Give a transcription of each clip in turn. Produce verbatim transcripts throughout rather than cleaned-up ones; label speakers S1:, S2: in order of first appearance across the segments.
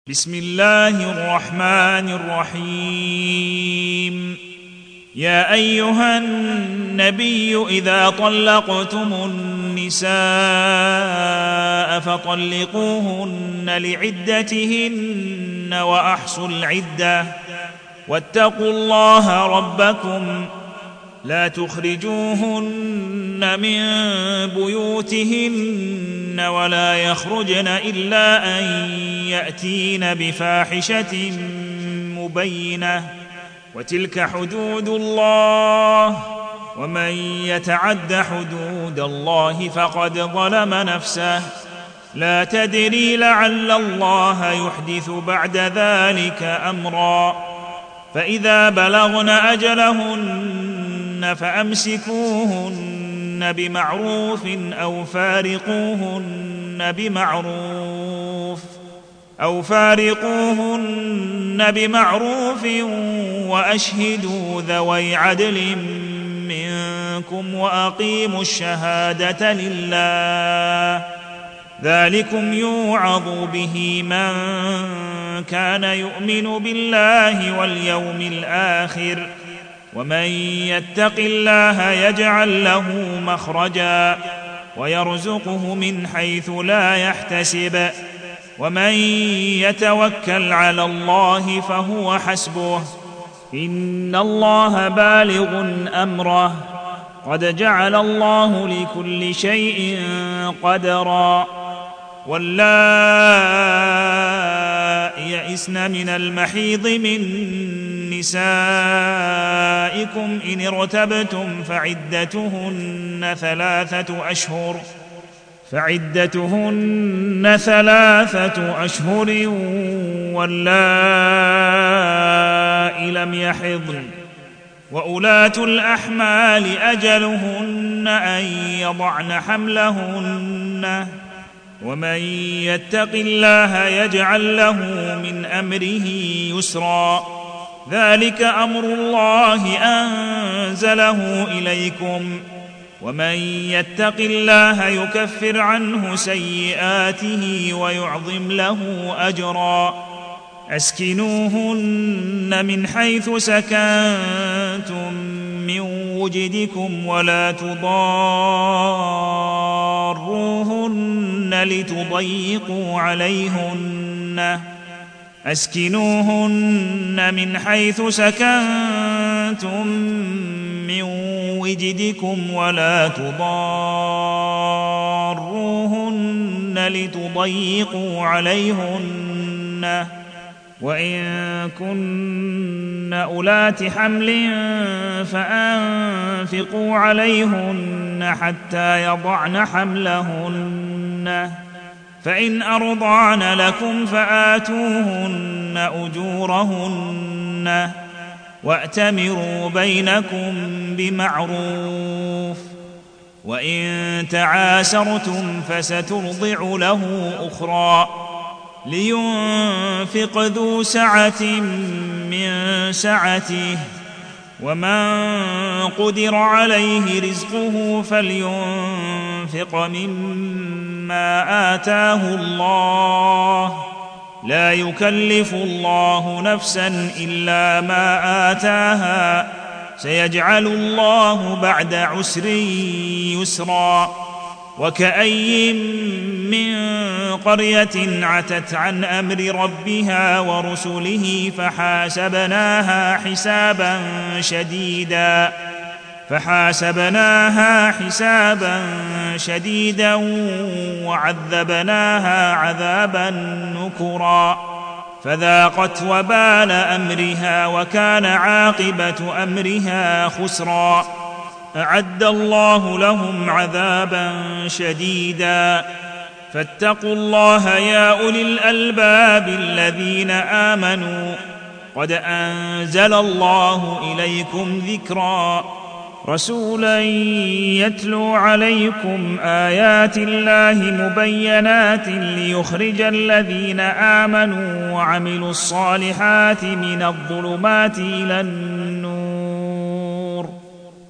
S1: بسم الله الرحمن الرحيم. يا أيها النبي إذا طلقتم النساء فطلقوهن لعدتهن وأحصوا العدة واتقوا الله ربكم لا تخرجوهن من بيوتهن ولا يخرجن إلا أن يأتين بفاحشة مبينة وتلك حدود الله ومن يتعد حدود الله فقد ظلم نفسه لا تدري لعل الله يحدث بعد ذلك أمرا. فإذا بلغن أجلهن فأمسكوهن بمعروف أو فارقوهن بمعروف أو فارقوهن بمعروف وأشهدوا ذوي عدل منكم وأقيموا الشهادة لله ذلكم يوعظ به من كان يؤمن بالله واليوم الآخر ومن يتق الله يجعل له مخرجا ويرزقه من حيث لا يحتسب ومن يتوكل على الله فهو حسبه إن الله بالغ أمره قد جعل الله لكل شيء قدرا. واللائي يئسن من المحيض من نسائكم إن ارتبتم فعدتهن ثلاثة أشهر فعدتهن ثلاثة أشهر واللائي لم يحضن وأولاة الأحمال أجلهن أن يضعن حملهن ومن يتق الله يجعل له من أمره يسرا ذلك أمر الله أنزله إليكم ومن يتق الله يكفر عنه سيئاته ويعظم له أجرا. أسكنوهن من حيث سكنتم من وجدكم ولا تضاروهن لتضيقوا عليهن أسكنوهن من حيث سكنتم من وجدكم ولا تضاروهن لتضيقوا عليهن وإن كن أولات حمل فأنفقوا عليهن حتى يضعن حملهن فإن أرضعن لكم فآتوهن أجورهن وأتمروا بينكم بمعروف وإن تعاسرتم فسترضع له أخرى لينفق ذو سعة من سعته ومن قدر عليه رزقه فلينفق مما آتاه الله لا يكلف الله نفسا إلا ما آتاها سيجعل الله بعد عسر يسرا. وكأي من قرية عتت عن أمر ربها ورسله فحاسبناها حسابا شديدا فحاسبناها حسابا شديدا وعذبناها عذابا نكرا فذاقت وبال أمرها وكان عاقبة أمرها خسرا. أعد الله لهم عذابا شديدا فاتقوا الله يا أولي الألباب الذين آمنوا قد أنزل الله إليكم ذكرا رسولا يتلو عليكم آيات الله مبينات ليخرج الذين آمنوا وعملوا الصالحات من الظلمات إلى النور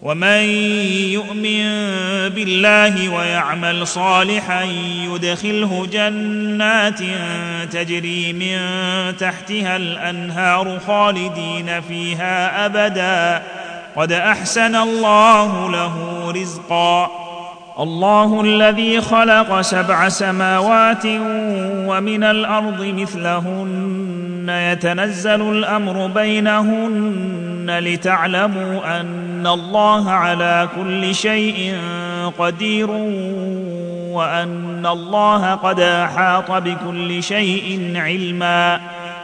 S1: ومن يؤمن بالله ويعمل صالحا يدخله جنات تجري من تحتها الأنهار خالدين فيها أبدا قد أحسن الله له رزقا. الله الذي خلق سبع سماوات ومن الأرض مثلهن يتنزل الأمر بينهن لتعلموا أن الله على كل شيء قدير وأن الله قد أحاط بكل شيء علما.